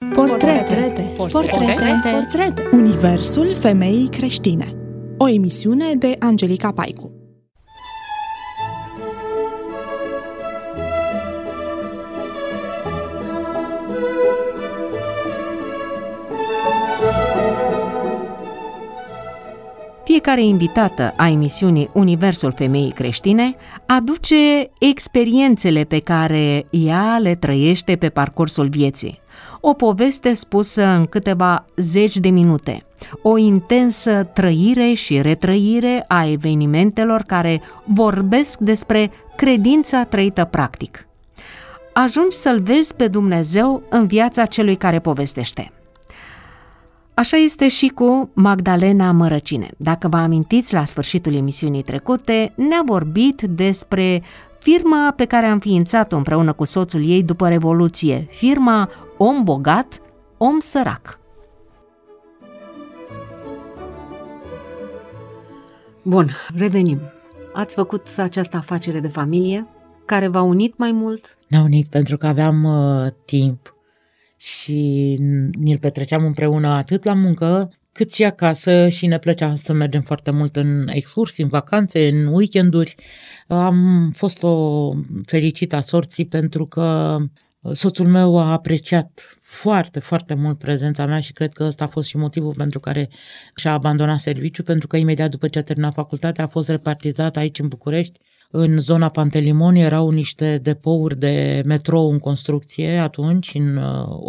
Portrete. Universul femeii creștine. O emisiune de Angelica Paicu. Fiecare invitată a emisiunii Universul femeii creștine aduce experiențele pe care ea le trăiește pe parcursul vieții. O poveste spusă în câteva zeci de minute, o intensă trăire și retrăire a evenimentelor care vorbesc despre credința trăită practic. Ajungi să-L vezi pe Dumnezeu în viața celui care povestește. Așa este și cu Magdalena Mărăcine. Dacă vă amintiți, la sfârșitul emisiunii trecute, ne-a vorbit despre firma pe care a înființat-o împreună cu soțul ei după Revoluție, firma Om Bogat, Om Sărac. Bun, revenim. Ați făcut această afacere de familie care v-a unit mai mult? Ne-a unit pentru că aveam timp și ne-l petreceam împreună atât la muncă cât și acasă și ne plăcea să mergem foarte mult în excursii, în vacanțe, în weekenduri. Am fost o fericită a sorții pentru că soțul meu a apreciat foarte, foarte mult prezența mea și cred că ăsta a fost și motivul pentru care și-a abandonat serviciul, pentru că imediat după ce a terminat facultatea a fost repartizat aici în București. În zona Pantelimoni erau niște depouri de metrou în construcție atunci, în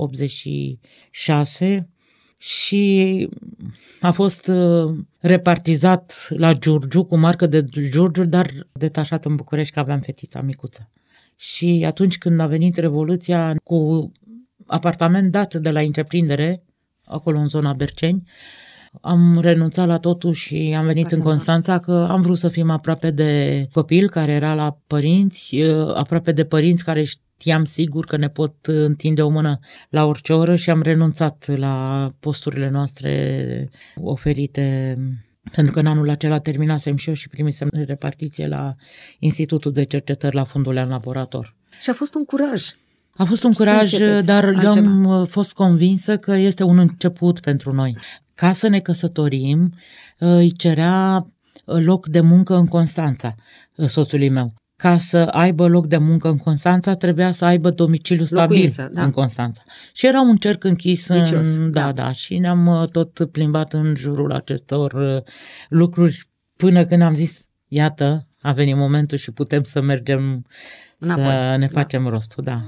86, și a fost repartizat la Giurgiu, cu marcă de Giurgiu, dar detașat în București, că aveam fetița micuță. Și atunci când a venit Revoluția, cu apartament dat de la întreprindere, acolo în zona Berceni, am renunțat la totul și am venit în Constanța, că am vrut să fim aproape de copil care era la părinți, aproape de părinți care știam sigur că ne pot întinde o mână la orice oră, și am renunțat la posturile noastre oferite, pentru că în anul acela terminasem și eu și primisem repartiție la Institutul de Cercetări la Fundul în Laborator. Și a fost un curaj. A fost un curaj, dar eu am fost convinsă că este un început pentru noi. Ca să ne căsătorim, îi cerea loc de muncă în Constanța, soțului meu. Ca să aibă loc de muncă în Constanța, trebuia să aibă domiciliu stabil în Constanța. Și era un cerc închis. Da, și ne-am tot plimbat în jurul acestor lucruri până când am zis, iată, a venit momentul și putem să mergem înapoi, să ne facem rostul, da.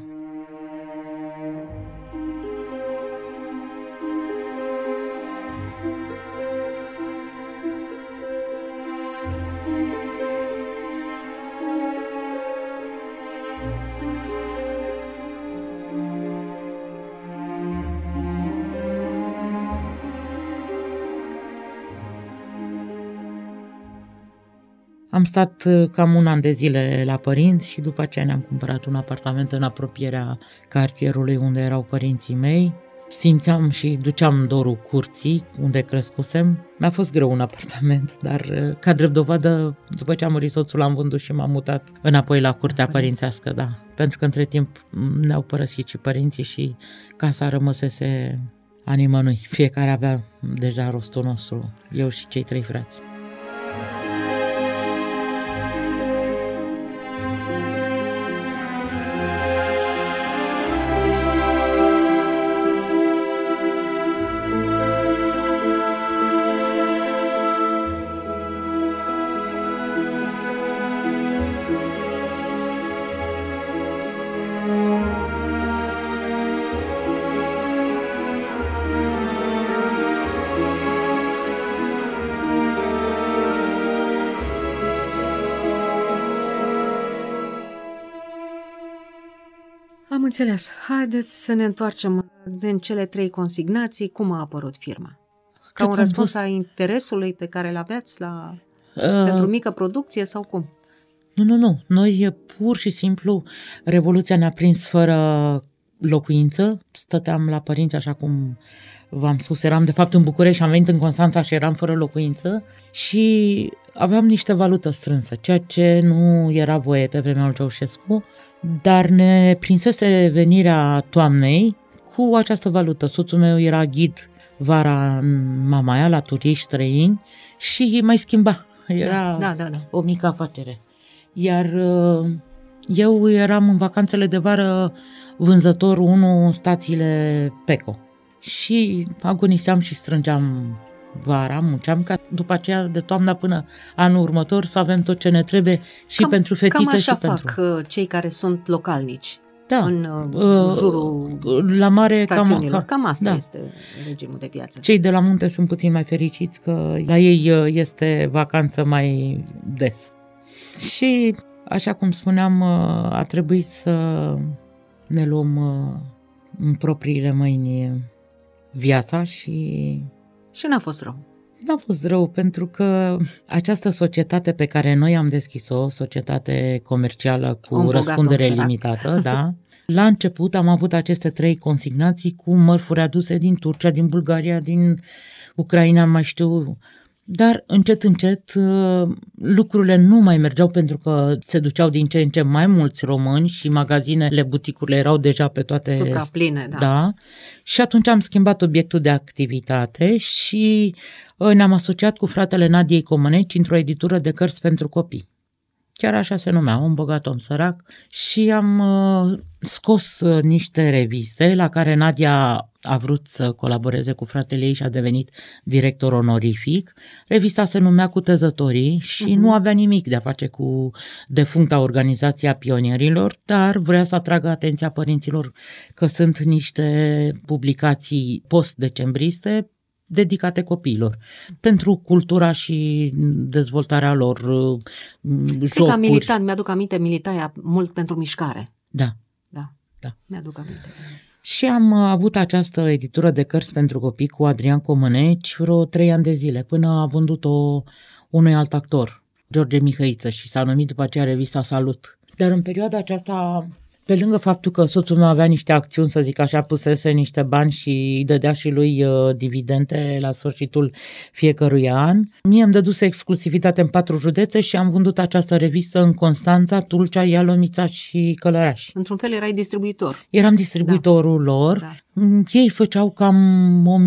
Am stat cam un an de zile la părinți și după aceea ne-am cumpărat un apartament în apropierea cartierului unde erau părinții mei. Simțeam și duceam dorul curții unde crescusem. Mi-a fost greu un apartament, dar ca drept dovadă, după ce a murit soțul, am vândut și m-am mutat înapoi la curtea părințească, da. Pentru că între timp ne-au părăsit și părinții și casa rămăsese a nimănui. Fiecare avea deja rostul nostru, eu și cei 3 frați. Am înțeles. Haideți să ne întoarcem din cele 3 consignații. Cum a apărut firma? Ca un răspuns a interesului pe care îl aveați pentru mică producție sau cum? Nu. Noi pur și simplu, Revoluția ne-a prins fără locuință. Stăteam la părinți, așa cum v-am spus, eram de fapt în București și am venit în Constanța și eram fără locuință și aveam niște valută strânsă, ceea ce nu era voie pe vremea lui Ceaușescu, dar ne prinsese venirea toamnei cu această valută. Soțul meu era ghid vara în Mamaia la turiști străini și mai schimba. Era o mică afacere. Iar eu eram în vacanțele de vară vânzător 1 în stațiile PECO. Și agoniseam și strângeam vara, munceam ca după aceea de toamna până anul următor să avem tot ce ne trebuie și pentru fetițe și pentru... Cam așa fac cei care sunt localnici. Da. În jurul la mare, stațiunilor. Cam asta este regimul de viață. Cei de la munte sunt puțin mai fericiți că la ei este vacanță mai des. Și, așa cum spuneam, a trebuit să ne luăm în propriile mâini viața și n-a fost rău. N-a fost rău, pentru că această societate pe care noi am deschis-o, societate comercială cu răspundere limitată, da, la început am avut aceste 3 consignații cu mărfuri aduse din Turcia, din Bulgaria, din Ucraina, mai știu, dar încet lucrurile nu mai mergeau pentru că se duceau din ce în ce mai mulți români și magazinele, buticurile erau deja pe toate... Suprapline, da. Și atunci am schimbat obiectul de activitate și ne-am asociat cu fratele Nadiei Comăneci într-o editură de cărți pentru copii. Chiar așa se numea, Un bogat om sărac, și am scos niște reviste la care Nadia a vrut să colaboreze cu fratele ei și a devenit director onorific. Revista se numea Cutezătorii și nu avea nimic de a face cu defuncta Organizația Pionierilor, dar vrea să atragă atenția părinților că sunt niște publicații post-decembriste dedicate copiilor, pentru cultura și dezvoltarea lor, jocuri. Ca militant, mi-aduc aminte, militaia mult pentru mișcare. Da. Mi-aduc aminte. Și am avut această editură de cărți pentru copii cu Adrian Comăneci vreo 3 ani de zile, până a vândut-o unui alt actor, George Mihăiță, și s-a numit după aceea revista Salut. Dar în perioada aceasta, pe lângă faptul că soțul meu avea niște acțiuni, să zic așa, pusese niște bani și îi dădea și lui dividende la sfârșitul fiecărui an, mie îmi dăduse exclusivitate în 4 județe și am vândut această revistă în Constanța, Tulcea, Ialomița și Călăraș. Într-un fel erai distribuitor. Eram distribuitorul lor. Da. Ei făceau cam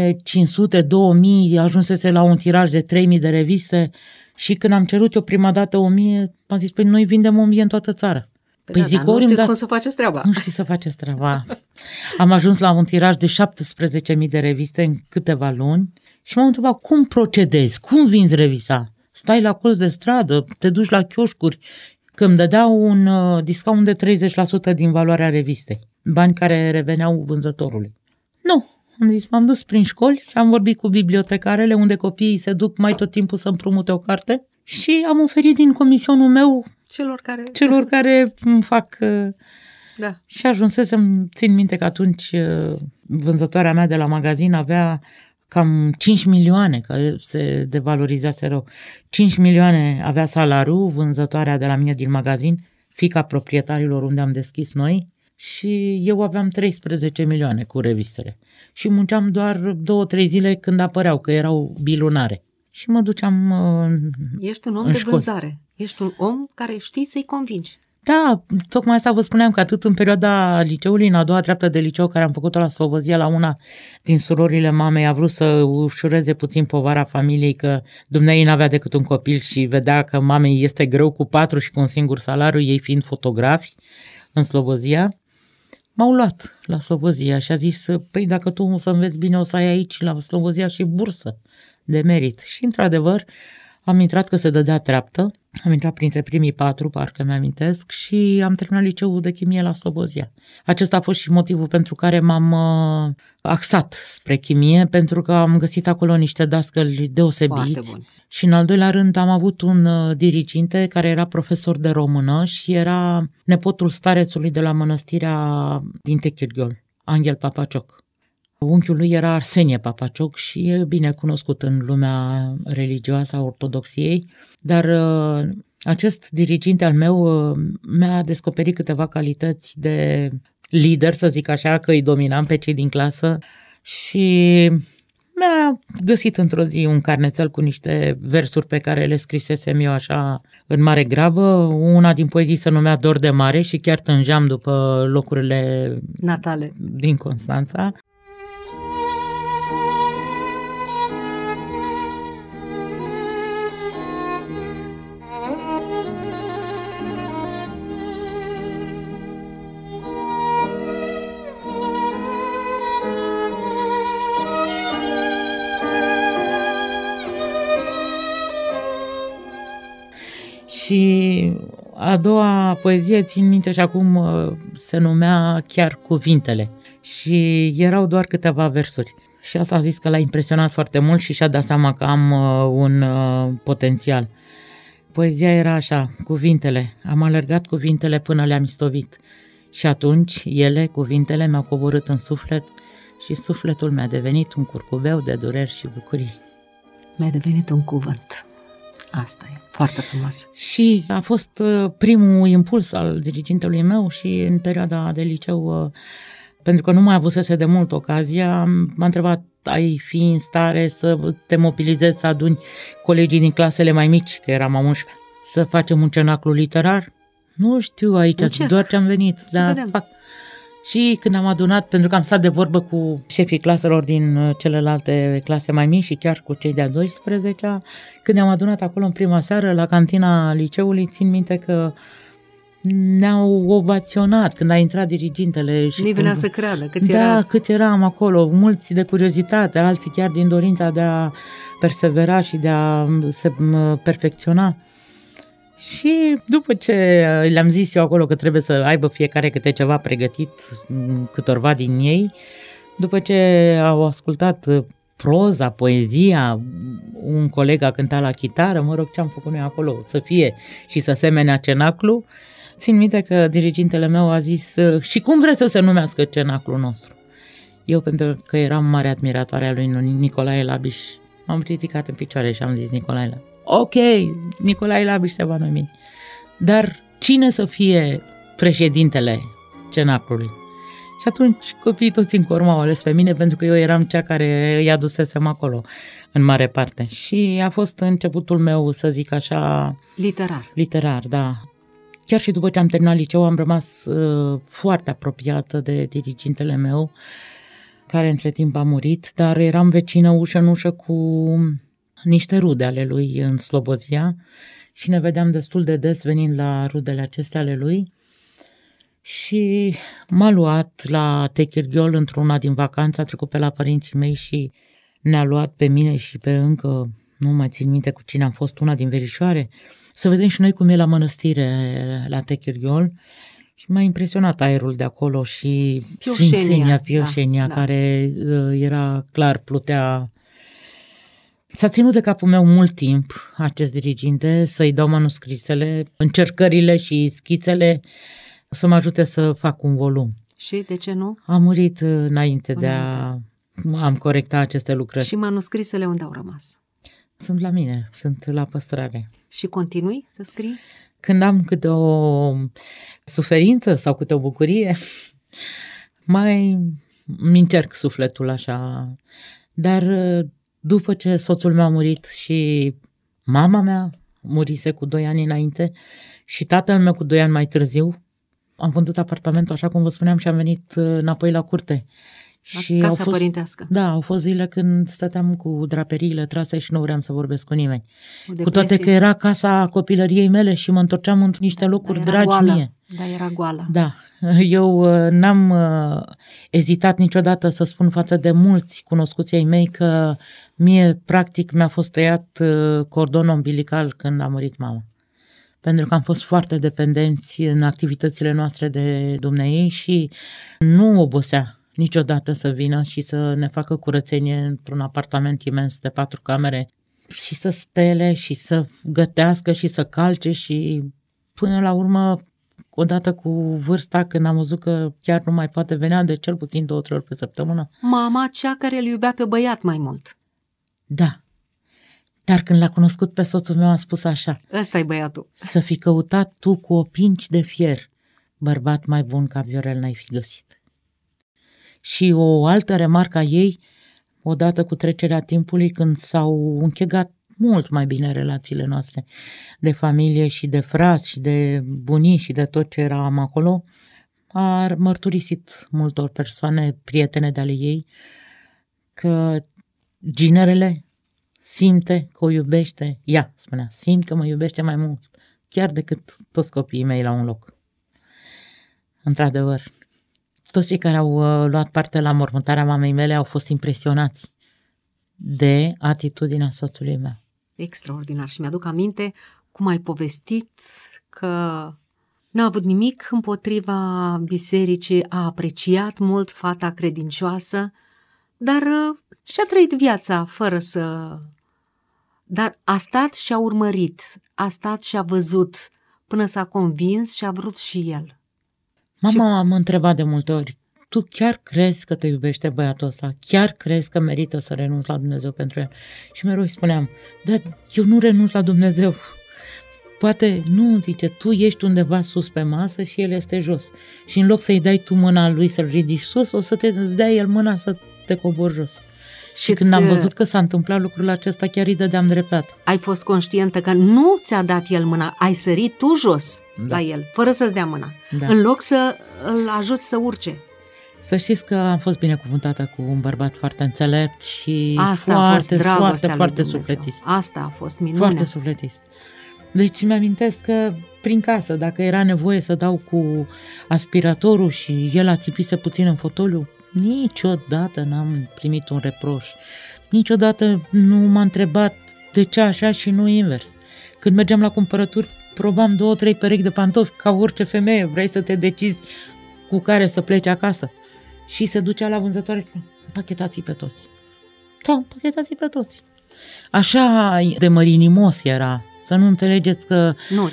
1500-2000, ajunsese la un tiraj de 3000 de reviste și când am cerut eu prima dată 1000, am zis, păi noi vindem 1000 în toată țara. Păi zic, nu știți cum să faceți treaba. Nu știți să faceți treaba. Am ajuns la un tiraj de 17.000 de reviste în câteva luni și m-am întrebat, cum procedezi? Cum vinzi revista? Stai la colț de stradă? Te duci la chioșcuri? Că îmi dădeau un discount de 30% din valoarea revistei. Bani care reveneau vânzătorului. Nu. Am zis, m-am dus prin școli și am vorbit cu bibliotecarele unde copiii se duc mai tot timpul să împrumute o carte și am oferit din comisionul meu celor care îmi fac... Da. Și ajunsesem, țin minte că atunci vânzătoarea mea de la magazin avea cam 5 milioane, că se devalorizase rău. 5 milioane avea salariu, vânzătoarea de la mine din magazin, fiica proprietarilor unde am deschis noi, și eu aveam 13 milioane cu revistele. Și munceam doar 2-3 zile când apăreau, că erau bilunare. Și mă duceam Ești un om de vânzare. Ești un om care știi să-i convingi. Da, tocmai asta vă spuneam, că atât în perioada liceului, în a doua treaptă de liceu, care am făcut-o la Slobozia, la una din surorile mamei, a vrut să ușureze puțin povara familiei, că dumneai n-avea decât un copil și vedea că mamei este greu cu 4 și cu un singur salariu, ei fiind fotografi în Slobozia. M-au luat la Slobozia și a zis, păi dacă tu o să înveți bine, o să ai aici la Slobozia și bursă de merit. Și într-adevăr am intrat, că se dădea treaptă, am intrat printre primii 4, parcă mi-amintesc, și am terminat liceul de chimie la Slobozia. Acesta a fost și motivul pentru care m-am axat spre chimie, pentru că am găsit acolo niște dascăli deosebiți. Și în al doilea rând am avut un diriginte care era profesor de română și era nepotul starețului de la mănăstirea din Techirghiol, Angel Papacioc. Unchiul lui era Arsenie Papacioc și e bine cunoscut în lumea religioasă a ortodoxiei, dar acest diriginte al meu mi-a descoperit câteva calități de lider, să zic așa, că îi dominam pe cei din clasă și Mi-a găsit într-o zi un carnețel cu niște versuri pe care le scrisesem eu așa în mare grabă. Una din poezii se numea Dor de mare și chiar tângeam după locurile natale din Constanța. Și a doua poezie, țin minte și acum, se numea chiar Cuvintele și erau doar câteva versuri. Și asta a zis că l-a impresionat foarte mult și și-a dat seama că am un potențial. Poezia era așa, Cuvintele. Am alergat cuvintele până le-am istovit și atunci ele, cuvintele, mi-au coborât în suflet și sufletul mi-a devenit un curcubeu de dureri și bucurii. Mi-a devenit un cuvânt. Asta e, foarte frumos. Și a fost primul impuls al dirigintelui meu și în perioada de liceu, pentru că nu mai avusese de mult ocazia, m-a întrebat, ai fi în stare să te mobilizezi, să aduni colegii din clasele mai mici, că eram a 11, să facem un cenaclu literar? Nu știu aici, doar ce am venit. Da, fac. Și când am adunat, pentru că am stat de vorbă cu șefii claselor din celelalte clase mai mici și chiar cu cei de-a 12-a, când ne-am adunat acolo în prima seară la cantina liceului, țin minte că ne-au ovaționat când a intrat dirigintele. Nu-i venea să creadă câți erați. erați. Câți eram acolo, mulți de curiozitate, alții chiar din dorința de a persevera și de a se perfecționa. Și după ce le-am zis eu acolo că trebuie să aibă fiecare câte ceva pregătit, câtorva din ei, după ce au ascultat proza, poezia, un coleg a cântat la chitară, mă rog, ce am făcut noi acolo, să fie și să semenea cenaclu, țin minte că dirigintele meu a zis, și cum vreți să se numească cenaclul nostru? Eu, pentru că eram mare admiratoare a lui Nicolae Labiș, m-am ridicat în picioare și am zis Nicolae Labiș. Ok, Nicolae Labiș se va numi. Dar cine să fie președintele cenaclului? Și atunci copiii toți în cor m-au ales pe mine pentru că eu eram cea care îi adusesem acolo în mare parte. Și a fost începutul meu, să zic așa... Literar, da. Chiar și după ce am terminat liceu am rămas foarte apropiată de dirigintele meu, care între timp a murit, dar eram vecină ușă în ușă cu niște rude ale lui în Slobozia și ne vedeam destul de des venind la rudele acestea ale lui și m-a luat la Techirghiol într-una din vacanță, a trecut pe la părinții mei și ne-a luat pe mine și pe încă, nu mai țin minte cu cine am fost, una din verișoare, să vedem și noi cum e la mănăstire la Techirghiol. Și m-a impresionat aerul de acolo și sfințenia, pioșenia, da, care era clar, plutea. S-a ținut de capul meu mult timp acest diriginte, să-i dau manuscrisele, încercările și schițele să mă ajute să fac un volum. Și de ce nu? A murit înainte de a am corectat aceste lucrări. Și manuscrisele unde au rămas? Sunt la mine, sunt la păstrare. Și continui să scrii? Când am câte o suferință sau câte o bucurie, mai îmi încerc sufletul așa. Dar după ce soțul meu a murit și mama mea murise cu 2 ani înainte și tatăl meu cu 2 ani mai târziu, am vândut apartamentul, așa cum vă spuneam, și am venit înapoi la curte. Și casa părintească. Da, au fost zile când stăteam cu draperiile trase și nu vreau să vorbesc cu nimeni. Cu toate că era casa copilăriei mele și mă întorceam în niște locuri dragi goală. mie. Da, era goală. Da, eu n-am ezitat niciodată să spun față de mulți cunoscuții ai mei că mie, practic, mi-a fost tăiat cordonul umbilical când a murit mama. Pentru că am fost foarte dependenți în activitățile noastre de dumneei și nu obosea niciodată să vină și să ne facă curățenie într-un apartament imens de 4 camere și să spele și să gătească și să calce și până la urmă, odată cu vârsta, când am văzut că chiar nu mai poate, venea de cel puțin 2-3 ori pe săptămână. Mama, cea care îl iubea pe băiat mai mult. Da. Dar când l-a cunoscut pe soțul meu a spus așa: ăsta-i băiatul. Să fi căutat tu cu opinci de fier, bărbat mai bun ca Viorel n-ai fi găsit. Și o altă remarcă a ei, odată cu trecerea timpului, când s-au închegat mult mai bine relațiile noastre de familie și de frați și de bunici și de tot ce eram acolo, a mărturisit multor persoane, prietene de ale ei, că ginerele simte că o iubește, ea spunea, simt că mă iubește mai mult, chiar decât toți copiii mei la un loc. Într-adevăr, toți cei care au luat parte la mormântarea mamei mele au fost impresionați de atitudinea soțului meu. Extraordinar. Și mi-aduc aminte cum ai povestit că n-a avut nimic împotriva bisericii, a apreciat mult fata credincioasă, dar și-a trăit viața fără să... Dar a stat și a urmărit, a stat și a văzut până s-a convins și a vrut și el. Mama m-a întrebat de multe ori, tu chiar crezi că te iubește băiatul ăsta? Chiar crezi că merită să renunți la Dumnezeu pentru el? Și mereu îi spuneam, dar eu nu renunț la Dumnezeu. Poate nu, zice, tu ești undeva sus pe masă și el este jos. Și în loc să-i dai tu mâna lui să-l ridici sus, o să îți dea el mâna să te cobori jos. Și când am văzut că s-a întâmplat lucrul acesta, chiar îi dădeam dreptate. Ai fost conștientă că nu ți-a dat el mâna, ai sărit tu jos la el, fără să-ți dea mâna, în loc să îl ajuți să urce. Să știți că am fost binecuvântată cu un bărbat foarte înțelept și foarte sufletist. Asta a fost minunea. Foarte sufletist. Deci mi-amintesc că prin casă, dacă era nevoie să dau cu aspiratorul și el ațipise puțin în fotoliu, niciodată n-am primit un reproș. Niciodată nu m-a întrebat de ce așa și nu invers. Când mergeam la cumpărături, probam 2-3 perechi de pantofi, ca orice femeie, vrei să te decizi cu care să pleci acasă. Și se ducea la vânzătoare și spunea, împachetați-i pe toți. Da, împachetați-i pe toți. Așa de mărinimos era. Să nu înțelegeți că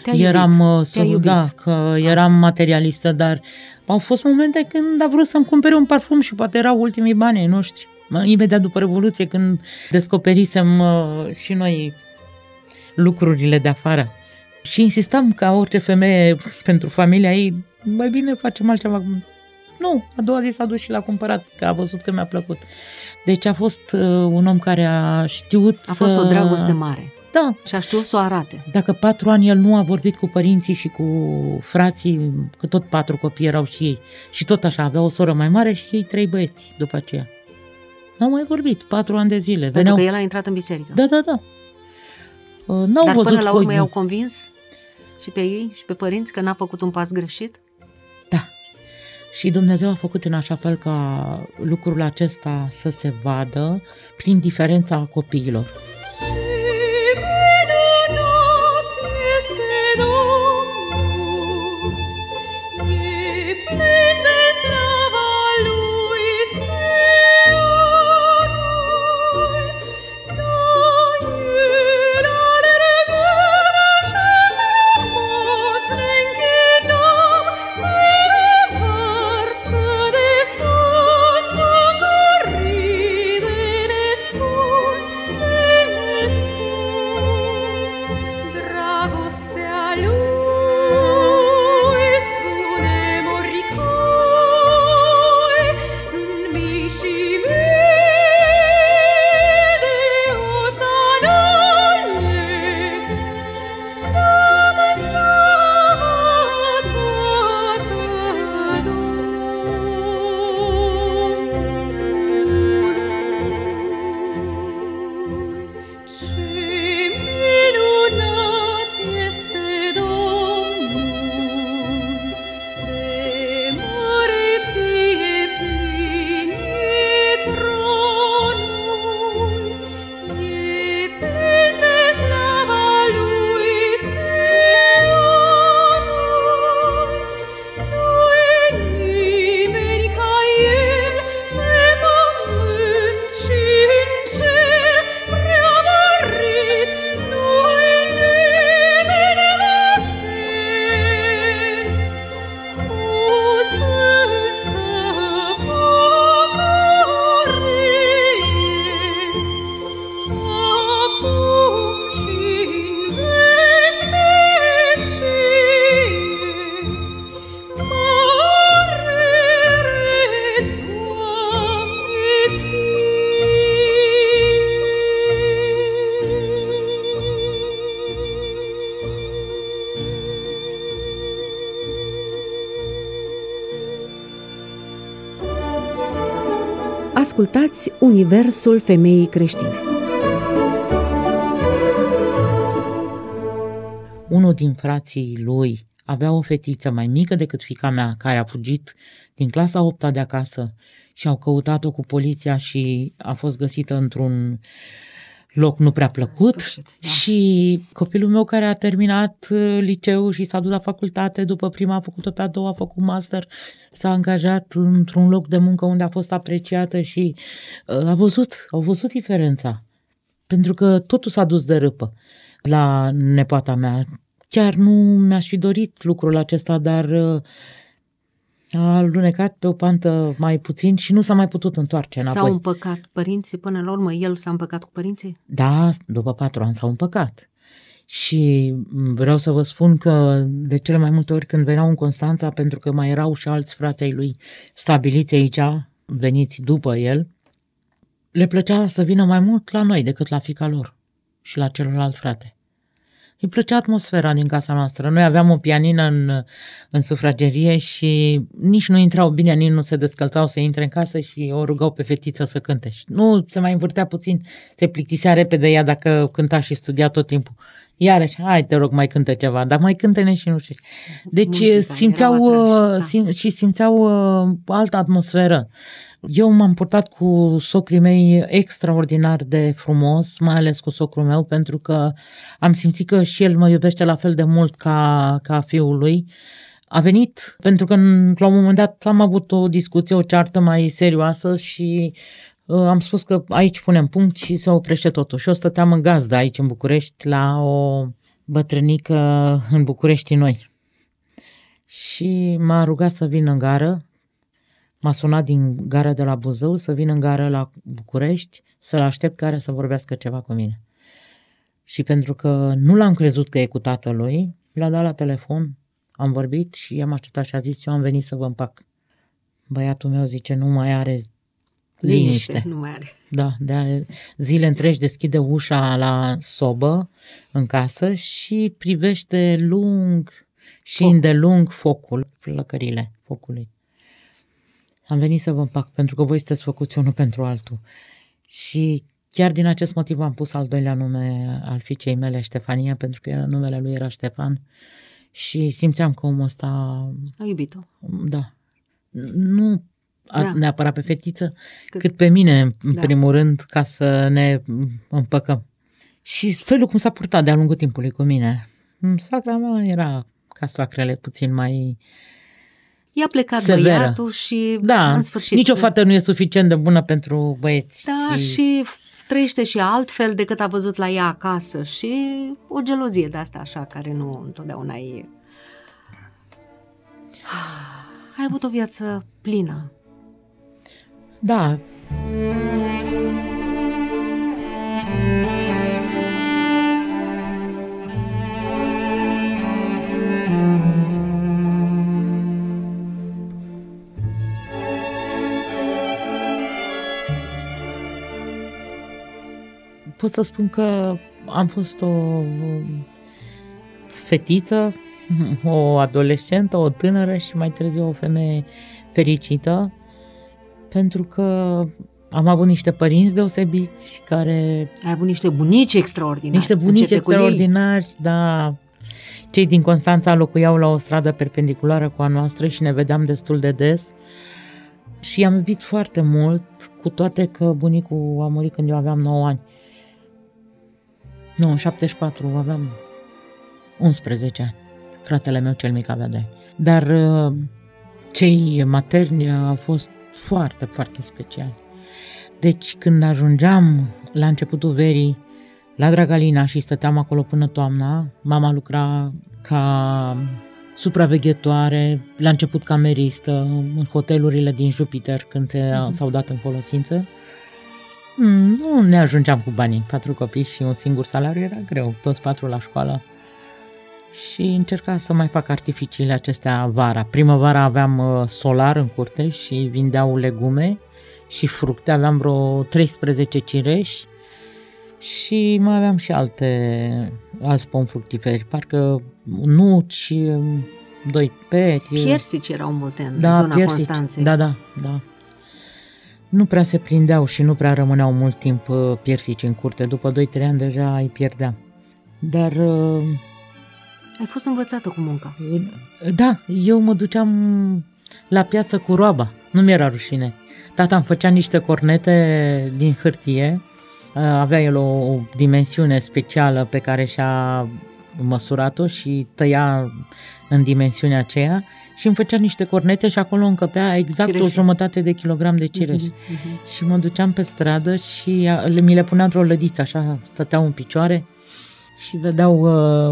eram materialistă, dar au fost momente când a vrut să-mi cumpere un parfum și poate erau ultimii bani ai noștri. Imediat după Revoluție, când descoperisem și noi lucrurile de afară. Și insistam ca orice femeie pentru familia ei, mai bine facem altceva. Nu, a doua zi s-a dus și l-a cumpărat, că a văzut că mi-a plăcut. Deci a fost un om care a știut A fost o dragoste mare. Da. Și a știut să o arate. Dacă 4 ani el nu a vorbit cu părinții și cu frații, că tot 4 copii erau și ei, și tot așa, avea o soră mai mare și ei 3 băieți după aceea. N-au mai vorbit 4 ani de zile. Pentru că el a intrat în biserică. Da. Dar până la urmă i-au convins și pe ei și pe părinți că n-a făcut un pas greșit? Da. Și Dumnezeu a făcut în așa fel ca lucrul acesta să se vadă prin diferența copiilor. Ascultați Universul Femeii Creștine. Unul din frații lui avea o fetiță mai mică decât fiica mea, care a fugit din clasa 8-a de acasă și au căutat-o cu poliția și a fost găsită într-un loc nu prea plăcut. Și copilul meu, care a terminat liceu și s-a dus la facultate, după prima a făcut-o, pe a doua a făcut master, s-a angajat într-un loc de muncă unde a fost apreciată și au văzut diferența. Pentru că totul s-a dus de râpă la nepoata mea. Chiar nu mi-aș fi dorit lucrul acesta, dar a alunecat pe o pantă mai puțin și nu s-a mai putut întoarce înapoi. S-au împăcat părinții până la urmă? El s-a împăcat cu părinții? Da, după 4 ani s-au împăcat. Și vreau să vă spun că de cele mai multe ori când veneau în Constanța, pentru că mai erau și alți frați ai lui stabiliți aici, veniți după el, le plăcea să vină mai mult la noi decât la fiica lor și la celălalt frate. Îi plăcea atmosfera din casa noastră. Noi aveam o pianină în sufragerie și nici nu intrau bine, nici nu se descălțau să intre în casă și o rugau pe fetiță să cânte. Nu se mai învârtea puțin, se plictisea repede ea dacă cânta și studia tot timpul. Iarăși, hai te rog, mai cântă ceva, dar mai cântă-ne și nu știu. Deci simțeau altă atmosferă. Eu m-am purtat cu socrii mei extraordinar de frumos, mai ales cu socrul meu, pentru că am simțit că și el mă iubește la fel de mult ca fiul lui. A venit pentru că la un moment dat am avut o discuție, o ceartă mai serioasă și am spus că aici punem punct și se oprește totul. Și eu stăteam în gazdă aici în București, la o bătrânică în București Noi. Și m-a rugat să vin în gară. M-a sunat din gara de la Buzău să vin în gară la București, să-l aștept care să vorbească ceva cu mine. Și pentru că nu l-am crezut că e cu tatălui, l-a dat la telefon, am vorbit și i-am așteptat și a zis, eu am venit să vă împac. Băiatul meu zice, nu mai are liniște. Nu mai are. Da, de zile întregi deschide ușa la sobă în casă și privește lung și îndelung focul, flăcările focului. Am venit să vă împac, pentru că voi sunteți făcuți unul pentru altul. Și chiar din acest motiv am pus al doilea nume al fiicei mele, Ștefania, pentru că numele lui era Ștefan. Și simțeam că omul ăsta... A iubit-o. Da. Nu neapărat pe fetiță, cât pe mine, în primul rând, ca să ne împăcăm. Și felul cum s-a purtat de-a lungul timpului cu mine. Soacra mea era ca soacrele, puțin mai... I-a plecat severă. Băiatul și în sfârșit... nicio fată nu e suficient de bună pentru băieți. Da, și trăiește și altfel decât a văzut la ea acasă și o gelozie de asta așa, care nu întotdeauna e... Ai avut o viață plină. Da. Pot să spun că am fost o fetiță, o adolescentă, o tânără și mai târziu o femeie fericită, pentru că am avut niște părinți deosebiți care... Ai avut niște bunici extraordinari. Niște bunici extraordinari, da. Cei din Constanța locuiau la o stradă perpendiculară cu a noastră și ne vedeam destul de des. Și i-am iubit foarte mult, cu toate că bunicul a murit când eu aveam 9 ani. Nu, în 74 aveam 11 ani. Fratele meu cel mic avea 2 ani. Dar cei materni au fost foarte, foarte speciali. Deci când ajungeam la începutul verii la Dragalina și stăteam acolo până toamna, mama lucra ca supraveghetoare, la început cameristă, în hotelurile din Jupiter când s-au dat în folosință. Nu ne ajungeam cu banii, 4 copii și un singur salariu era greu, toți 4 la școală. Și încerca să mai fac artificiile acestea vara. Primăvara aveam solar în curte și vindeau legume și fructe, aveam vreo 13 cireși și mai aveam și alți pomi fructiferi, parcă nuci, 2 peri. Piersici erau multe în zona Constanței. Da. nu prea se prindeau și nu prea rămâneau mult timp piersici în curte. După 2-3 ani deja îi pierdeam. Dar... Ai fost învățată cu munca. Da, eu mă duceam la piață cu roaba. Nu mi-era rușine. Tata îmi făcea niște cornete din hârtie. Avea el o dimensiune specială pe care și-a măsurat-o și tăia în dimensiunea aceea și îmi făcea niște cornete și acolo încăpea exact cireșe. 1/2 de kilogram de cireș. Și mă duceam pe stradă și mi le punea într-o lădiță, așa, stăteau în picioare și vedeau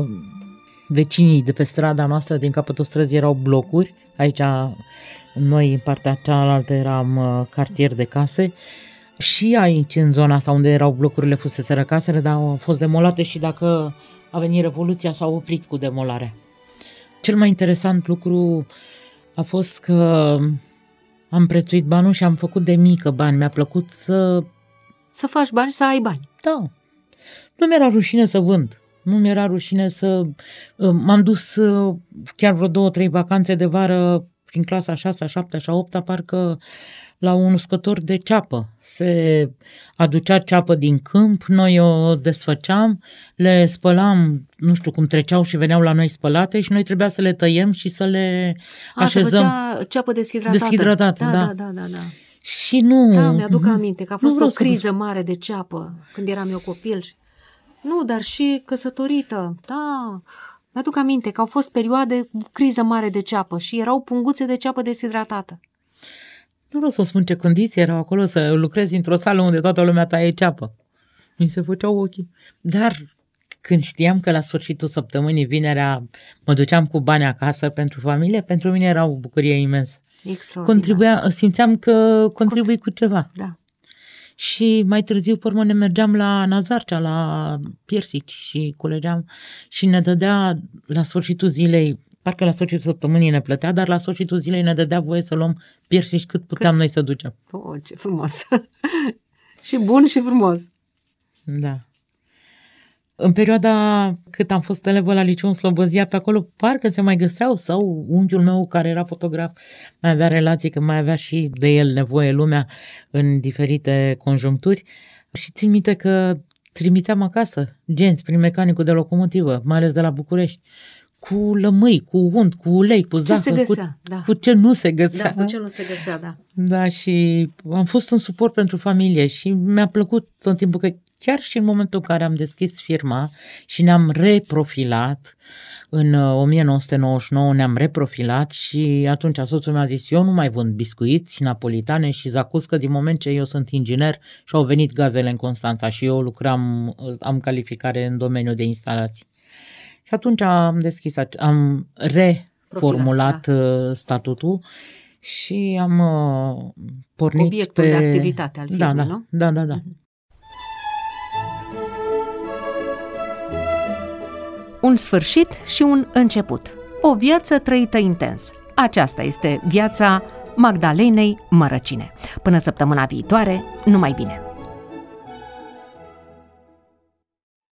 vecinii de pe strada noastră, din capătul străzii erau blocuri, aici noi în partea cealaltă eram cartier de case și aici în zona asta unde erau blocurile fuseseră casele, dar au fost demolate și dacă a venit Revoluția s-a oprit cu demolarea. Cel mai interesant lucru a fost că am prețuit banul și am făcut de mică bani. Mi-a plăcut să faci bani, să ai bani. Da. Nu mi-era rușine să vând. Nu mi-era rușine să... M-am dus chiar vreo 2-3 vacanțe de vară prin clasa 6, 7 și 8, parcă la un uscător de ceapă. Se aducea ceapă din câmp, noi o desfăceam, le spălam, nu știu cum treceau și veneau la noi spălate și noi trebuia să le tăiem și să le așezăm. Se făcea ceapă deshidratată. Deshidratată, da. Și nu... Da, mi-aduc aminte că a fost o criză mare de ceapă când eram eu copil. Nu, dar și căsătorită, da... Mi-aduc aminte că au fost perioade criză mare de ceapă și erau punguțe de ceapă deshidratată. Nu vreau să spun ce condiții erau acolo să lucrezi într-o sală unde toată lumea taie ceapă. Mi se făceau ochii. Dar când știam că la sfârșitul săptămânii, vinerea, mă duceam cu bani acasă pentru familie, pentru mine era o bucurie imensă. Extraordinar. Simțeam că contribui cu ceva. Da. Și mai târziu, pe urmă, ne mergeam la Nazarcea, la piersici și culegeam și ne dădea la sfârșitul zilei, parcă la sfârșitul săptămânii ne plătea, dar la sfârșitul zilei ne dădea voie să luăm piersici cât puteam noi să ducem. Ce frumos! Și bun și frumos! Da. În perioada cât am fost elevă la Liceul Slobozia, pe acolo parcă se mai găseau, sau unchiul meu care era fotograf mai avea relații, că mai avea și de el nevoie lumea în diferite conjuncturi și țin minte că trimiteam acasă genți prin mecanicul de locomotivă, mai ales de la București, cu lămâi, cu unt, cu ulei, cu zahăr, ce se găsea, cu ce nu se găsea. Da, cu ce nu se găsea, da. Da, și am fost un suport pentru familie și mi-a plăcut tot timpul că chiar și în momentul în care am deschis firma și ne-am reprofilat, în 1999 ne-am reprofilat și atunci soțul mi-a zis, eu nu mai vând biscuiți, napolitane și zacuscă din moment ce eu sunt inginer și au venit gazele în Constanța și eu am calificare în domeniul de instalații. Și atunci am reformulat statutul și am pornit obiectul de activitate al firmei, nu? Da. Un sfârșit și un început. O viață trăită intens. Aceasta este viața Magdalenei Mărăcine. Până săptămâna viitoare, numai bine!